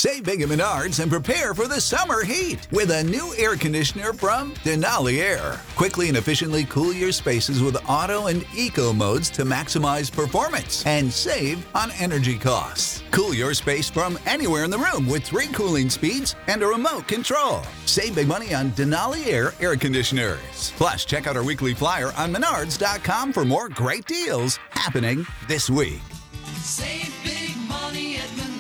Save big at Menards and prepare for the summer heat with a new air conditioner from Denali Air. Quickly and efficiently cool your spaces with auto and eco modes to maximize performance and save on energy costs. Cool your space from anywhere in the room with 3 cooling speeds and a remote control. Save big money on Denali air conditioners. Plus, check out our weekly flyer on Menards.com for more great deals happening this week. Save big money at Menards.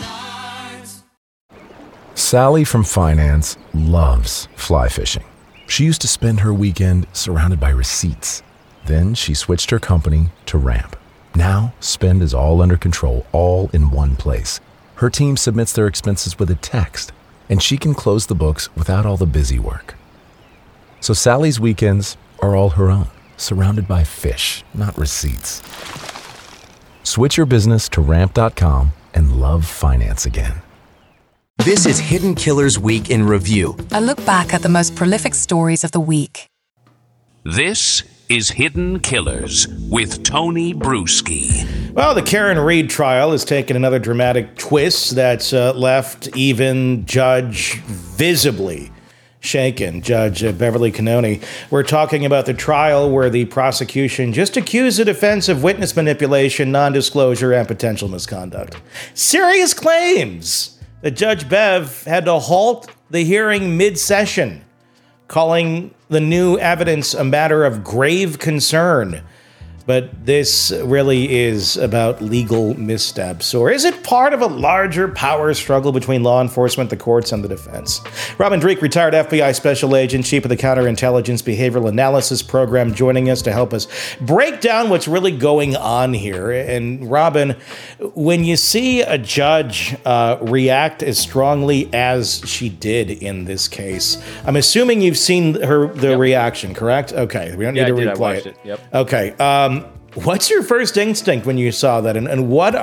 Sally from finance loves fly fishing. She used to spend her weekend surrounded by receipts. Then she switched her company to Ramp. Now, spend is all under control, all in one place. Her team submits their expenses with a text, and she can close the books without all the busy work. So Sally's weekends are all her own, surrounded by fish, not receipts. Switch your business to Ramp.com and love finance again. This is Hidden Killers Week in Review. A look back at the most prolific stories of the week. This is Hidden Killers with Tony Bruschi. Well, the Karen Read trial has taken another dramatic twist that's left even Judge visibly shaken, Judge Beverly Cannoni. We're talking about the trial where the prosecution just accused the defense of witness manipulation, non-disclosure, and potential misconduct. Serious claims that Judge Bev had to halt the hearing mid-session, calling the new evidence a matter of grave concern. But this really is about legal missteps. Or is it part of a larger power struggle between law enforcement, the courts, and the defense? Robin Dreeke, retired FBI Special Agent, Chief of the Counterintelligence Behavioral Analysis Program, joining us to help us break down what's really going on here. And Robin, when you see a judge react as strongly as she did in this case, I'm assuming you've seen the reaction, correct? Okay, we don't need to replay I watched it. Yep. Okay. What's your first instinct when you saw that, and what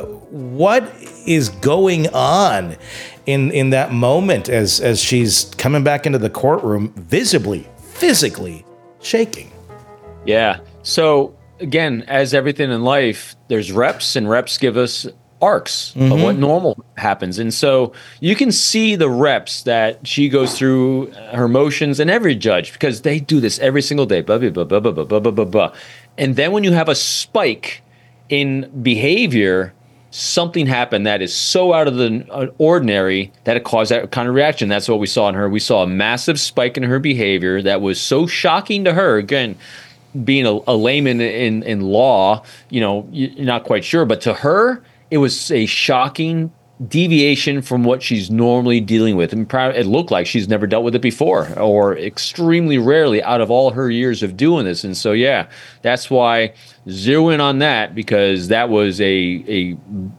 is going on in that moment as she's coming back into the courtroom, visibly, physically shaking? Yeah. So again, as everything in life, there's reps, and reps give us arcs of what normal happens. And so you can see the reps that she goes through, her motions, and every judge, because they do this every single day. Blah, blah, blah, blah, blah, blah, blah, blah, blah. And then when you have a spike in behavior, something happened that is so out of the ordinary that it caused that kind of reaction. That's what we saw in her. We saw a massive spike in her behavior that was so shocking to her. Again, being a layman in law, you're not quite sure. But to her, it was a shocking deviation from what she's normally dealing with. And it looked like she's never dealt with it before, or extremely rarely out of all her years of doing this. And so, yeah, that's why zero in on that, because that was a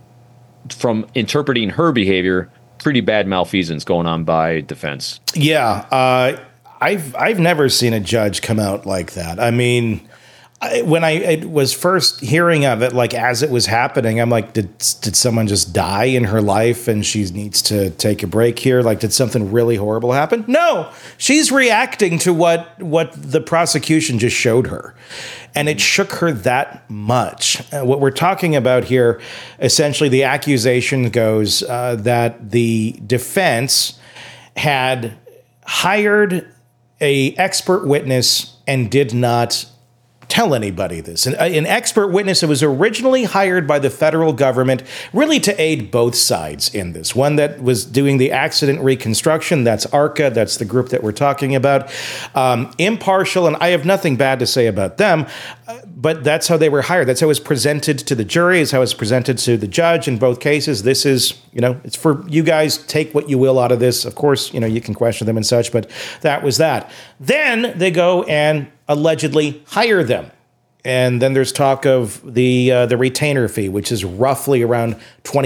from interpreting her behavior, pretty bad malfeasance going on by defense. Yeah. I've never seen a judge come out like that. I mean, when I was first hearing of it, like as it was happening, I'm like, did someone just die in her life and she needs to take a break here? Like, did something really horrible happen? No, she's reacting to what the prosecution just showed her. And it shook her that much. What we're talking about here, essentially the accusation goes that the defense had hired an expert witness and did not tell anybody this. An expert witness that was originally hired by the federal government really to aid both sides in this. One that was doing the accident reconstruction, that's ARCA, that's the group that we're talking about. Impartial, and I have nothing bad to say about them, but that's how they were hired. That's how it was presented to the jury, is how it was presented to the judge in both cases. This is, it's for you guys, take what you will out of this. Of course, you can question them and such, but that was that. Then they go and allegedly hire them. And then there's talk of the retainer fee, which is roughly around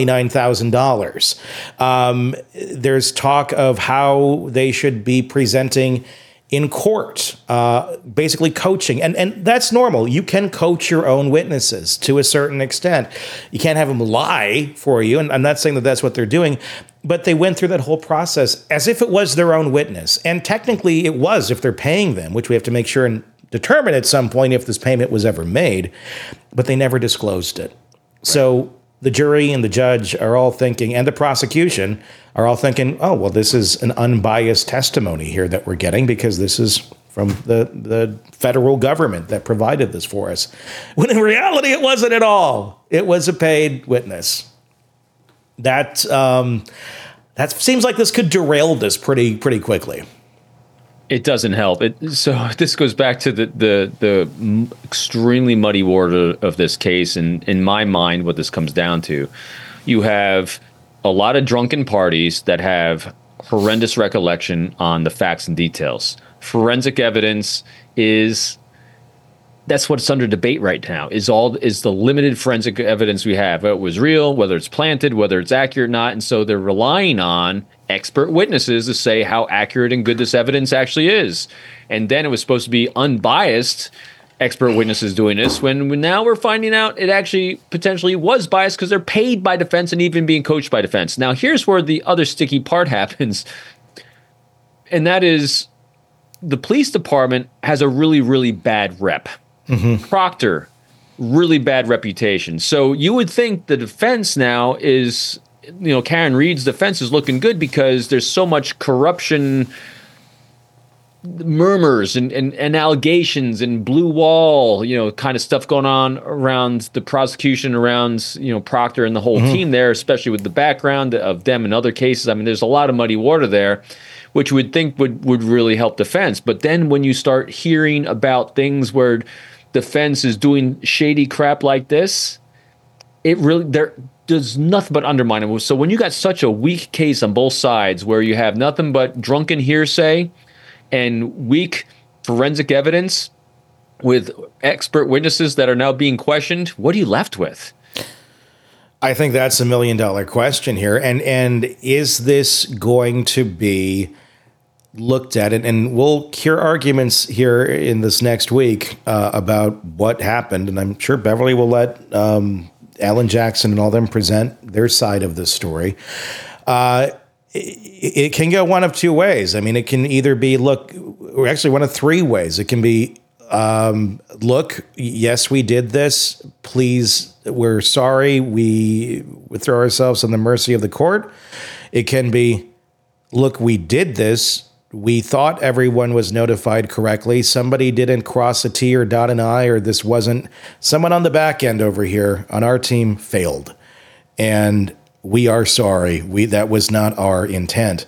$29,000. There's talk of how they should be presenting in court, basically coaching. And that's normal. You can coach your own witnesses to a certain extent. You can't have them lie for you. And I'm not saying that that's what they're doing. But they went through that whole process as if it was their own witness. And technically it was, if they're paying them, which we have to make sure and determine at some point if this payment was ever made. But they never disclosed it. Right. So the jury and the judge are all thinking, and the prosecution are all thinking, oh, well, this is an unbiased testimony here that we're getting because this is from the federal government that provided this for us. When in reality, it wasn't at all. It was a paid witness. That seems like this could derail this pretty quickly. It doesn't help. So this goes back to the extremely muddy water of this case. And in my mind, what this comes down to, you have a lot of drunken parties that have horrendous recollection on the facts and details. Forensic evidence that's what's under debate right now, is the limited forensic evidence we have. Whether it was real, whether it's planted, whether it's accurate or not. And so they're relying on expert witnesses to say how accurate and good this evidence actually is. And then it was supposed to be unbiased expert witnesses doing this, when now we're finding out it actually potentially was biased because they're paid by defense and even being coached by defense. Now, here's where the other sticky part happens. And that is the police department has a really, really bad rep. Mm-hmm. Proctor, really bad reputation. So you would think the defense now is, Karen Reed's defense is looking good because there's so much corruption, murmurs and allegations and blue wall, kind of stuff going on around the prosecution, around, Proctor and the whole team there, especially with the background of them and other cases. I mean, there's a lot of muddy water there, which you would think would really help defense. But then when you start hearing about things where defense is doing shady crap like this, it really does nothing but undermine it. So when you got such a weak case on both sides where you have nothing but drunken hearsay and weak forensic evidence with expert witnesses that are now being questioned, what are you left with? I think that's $1 million question here. And is this going to be looked at? And we'll hear arguments here in this next week about what happened. And I'm sure Beverly will let Alan Jackson and all them present their side of this story. It can go one of two ways. I mean, it can either be, or actually one of three ways. It can be, look, yes, we did this. Please, we're sorry. We throw ourselves on the mercy of the court. It can be, look, we did this. We thought everyone was notified correctly. Somebody didn't cross a T or dot an I, or this wasn't, someone on the back end over here on our team failed. And we are sorry. That was not our intent.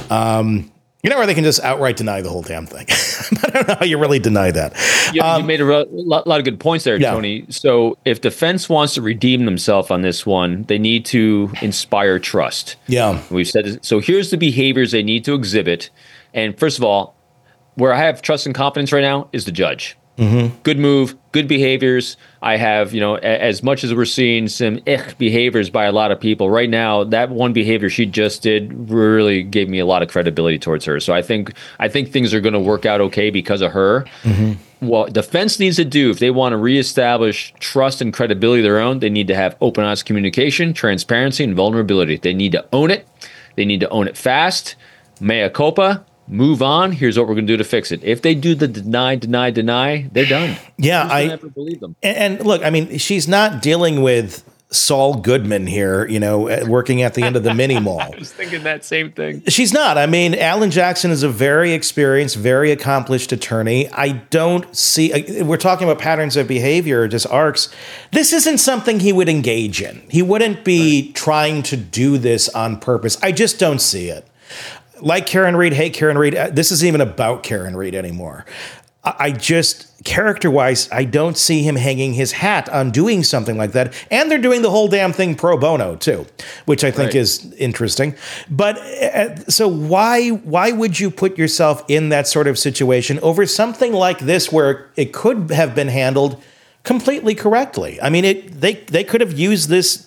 Or they can just outright deny the whole damn thing. I don't know how you really deny that. You made a lot of good points there, Tony. So if defense wants to redeem themselves on this one, they need to inspire trust. Yeah. We've said, so here's the behaviors they need to exhibit. And first of all, where I have trust and confidence right now is the judge. Mm-hmm. Good move, good behaviors. I have, as much as we're seeing some behaviors by a lot of people right now, that one behavior she just did really gave me a lot of credibility towards her. So I think things are going to work out okay because of her. Mm-hmm. What defense needs to do, if they want to reestablish trust and credibility of their own, they need to have open, honest communication, transparency, and vulnerability. They need to own it. They need to own it fast. Mea culpa. Move on. Here's what we're going to do to fix it. If they do the deny, they're done. Yeah, I never believe them. And look, I mean, she's not dealing with Saul Goodman here, working at the end of the mini mall. I was thinking that same thing. She's not. I mean, Alan Jackson is a very experienced, very accomplished attorney. I don't see. We're talking about patterns of behavior, just arcs. This isn't something he would engage in. He wouldn't be trying to do this on purpose. I just don't see it. Like Karen Reed, hate Karen Reed. This isn't even about Karen Reed anymore. I just, character-wise, I don't see him hanging his hat on doing something like that. And they're doing the whole damn thing pro bono, too, which I think is interesting. But so why would you put yourself in that sort of situation over something like this where it could have been handled completely correctly? I mean, they could have used this,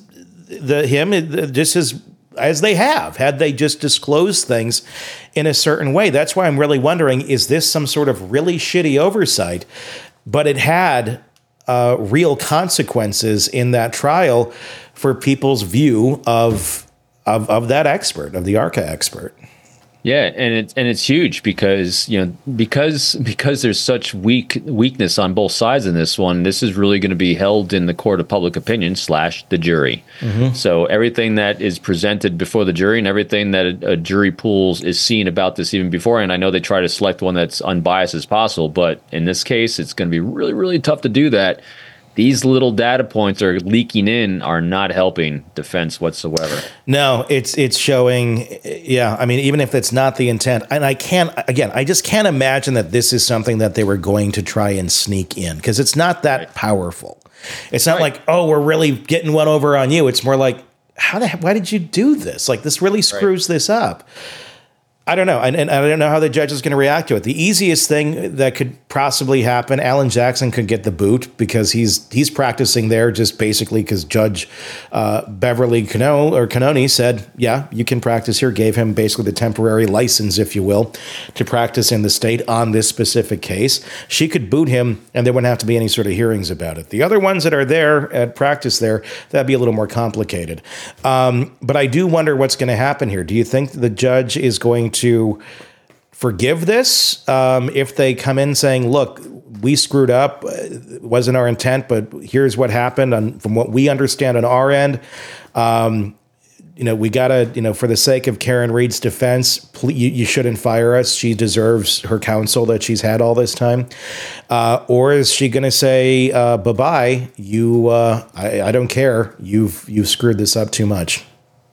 just as they have, had they just disclosed things in a certain way. That's why I'm really wondering, is this some sort of really shitty oversight? But it had real consequences in that trial for people's view of that expert, of the ARCA expert. Yeah, and it's huge because because there's such weakness on both sides in this one. This is really going to be held in the court of public opinion / the jury. So everything that is presented before the jury and everything that a jury pool is seen about this even before. And I know they try to select one that's unbiased as possible, but in this case, it's going to be really, really tough to do that. These little data points are leaking in are not helping defense whatsoever. No, it's showing. Yeah, I mean, even if it's not the intent, and I just can't imagine that this is something that they were going to try and sneak in, because it's not that powerful. It's not like, oh, we're really getting one over on you. It's more like, why did you do this? Like, this really screws this up. I don't know. And I don't know how the judge is going to react to it. The easiest thing that could possibly happen, Alan Jackson could get the boot because he's practicing there just basically because Judge Beverly Canoni said, yeah, you can practice here, gave him basically the temporary license, if you will, to practice in the state on this specific case. She could boot him and there wouldn't have to be any sort of hearings about it. The other ones that are there at practice there, that'd be a little more complicated. But I do wonder what's going to happen here. Do you think the judge is going to forgive this if they come in saying, look, we screwed up, it wasn't our intent, but here's what happened from what we understand on our end. We gotta, for the sake of Karen Read's defense, you shouldn't fire us. She deserves her counsel that she's had all this time. Or is she going to say, bye-bye, I don't care. You've screwed this up too much.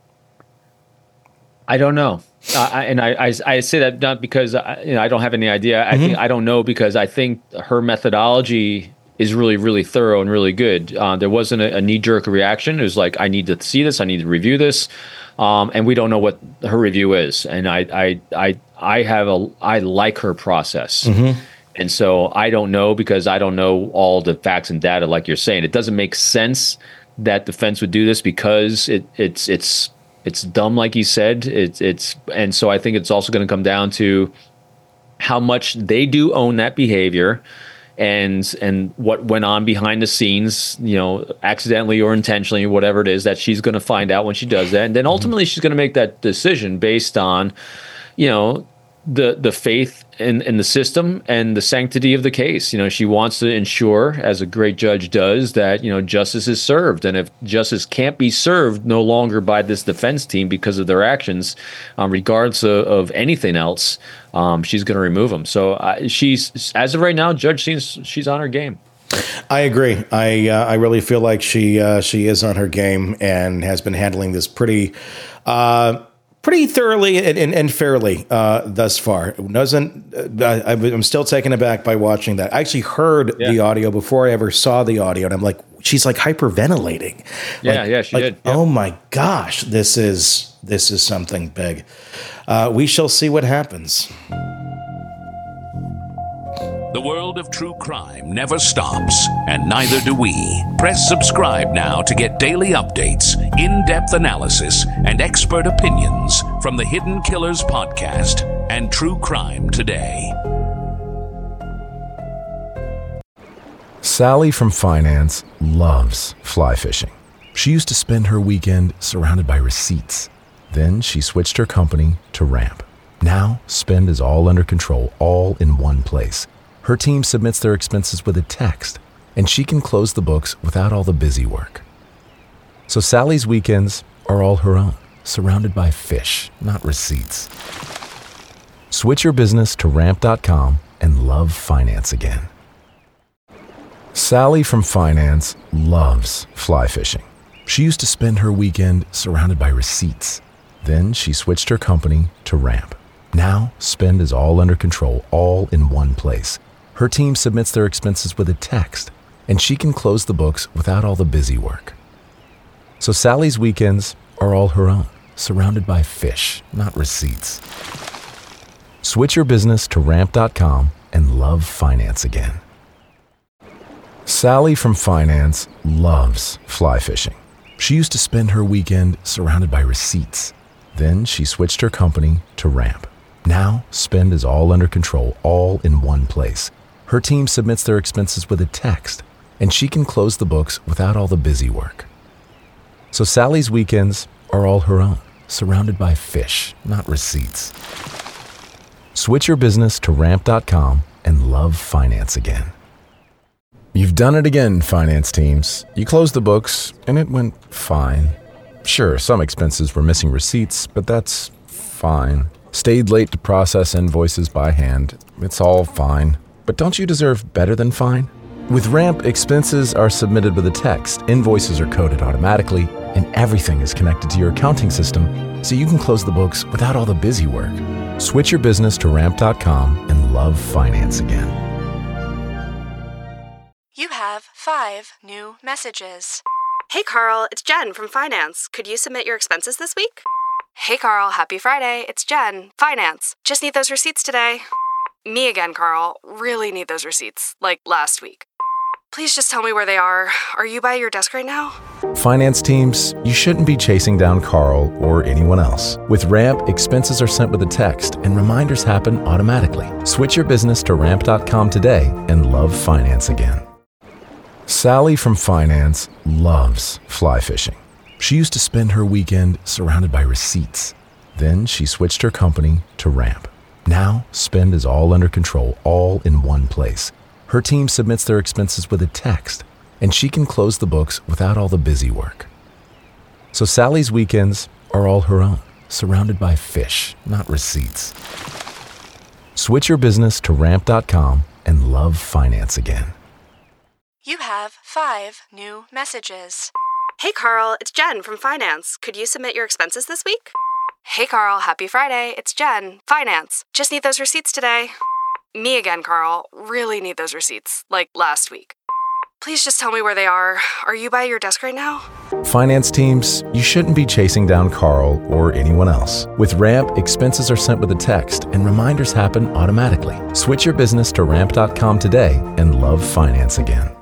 I don't know. I say that not because I don't have any idea. I don't know because I think her methodology is really, really thorough and really good. There wasn't a knee-jerk reaction. It was like, I need to see this, I need to review this, and we don't know what her review is. And I like her process, and so I don't know because I don't know all the facts and data like you're saying. It doesn't make sense that defense would do this because it's dumb, like you said. And so I think it's also going to come down to how much they do own that behavior, and what went on behind the scenes, accidentally or intentionally, whatever it is that she's going to find out when she does that, and then ultimately she's going to make that decision based on, the faith in the system and the sanctity of the case. She wants to ensure, as a great judge does, that justice is served, and if justice can't be served no longer by this defense team because of their actions, regardless of anything else, she's going to remove them. So she's, as of right now, Judge seems she's on her game. I agree. I really feel like she is on her game and has been handling this pretty thoroughly and fairly thus far. I'm still taken aback by watching that. I actually heard the audio before I ever saw the audio, and I'm like, she's like hyperventilating. She did. Yeah. Oh my gosh, this is something big. We shall see what happens. The world of true crime never stops, and neither do we. Press subscribe now to get daily updates, in-depth analysis, and expert opinions from the Hidden Killers podcast and True Crime Today. Sally from finance loves fly fishing. She used to spend her weekend surrounded by receipts. Then she switched her company to Ramp. Now, spend is all under control, all in one place. Her team submits their expenses with a text, and she can close the books without all the busy work. So Sally's weekends are all her own, surrounded by fish, not receipts. Switch your business to Ramp.com and love finance again. Sally from finance loves fly fishing. She used to spend her weekend surrounded by receipts. Then she switched her company to Ramp. Now, spend is all under control, all in one place. Her team submits their expenses with a text, and she can close the books without all the busy work. So Sally's weekends are all her own, surrounded by fish, not receipts. Switch your business to Ramp.com and love finance again. Sally from finance loves fly fishing. She used to spend her weekend surrounded by receipts. Then she switched her company to Ramp. Now, spend is all under control, all in one place. Her team submits their expenses with a text, and she can close the books without all the busy work. So Sally's weekends are all her own, surrounded by fish, not receipts. Switch your business to ramp.com and love finance again. You've done it again, finance teams. You closed the books, and it went fine. Sure, some expenses were missing receipts, but that's fine. Stayed late to process invoices by hand. It's all fine. But don't you deserve better than fine? With Ramp, expenses are submitted with a text, invoices are coded automatically, and everything is connected to your accounting system, so you can close the books without all the busy work. Switch your business to ramp.com and love finance again. You have 5 new messages. Hey Carl, it's Jen from Finance. Could you submit your expenses this week? Hey Carl, happy Friday. It's Jen, Finance. Just need those receipts today. Me again, Carl. Really need those receipts, like last week. Please just tell me where they are. Are you by your desk right now? Finance teams, you shouldn't be chasing down Carl or anyone else. With Ramp, expenses are sent with a text and reminders happen automatically. Switch your business to ramp.com today and love finance again. Sally from Finance loves fly fishing. She used to spend her weekend surrounded by receipts. Then she switched her company to Ramp. Now, spend is all under control, all in one place. Her team submits their expenses with a text, and she can close the books without all the busy work. So Sally's weekends are all her own, surrounded by fish, not receipts. Switch your business to ramp.com and love finance again. You have 5 new messages. Hey Carl, it's Jen from Finance. Could you submit your expenses this week? Hey Carl, happy Friday. It's Jen, Finance. Just need those receipts today. Me again, Carl. Really need those receipts, like last week. Please just tell me where they are. Are you by your desk right now? Finance teams, you shouldn't be chasing down Carl or anyone else. With Ramp, expenses are sent with a text and reminders happen automatically. Switch your business to ramp.com today and love finance again.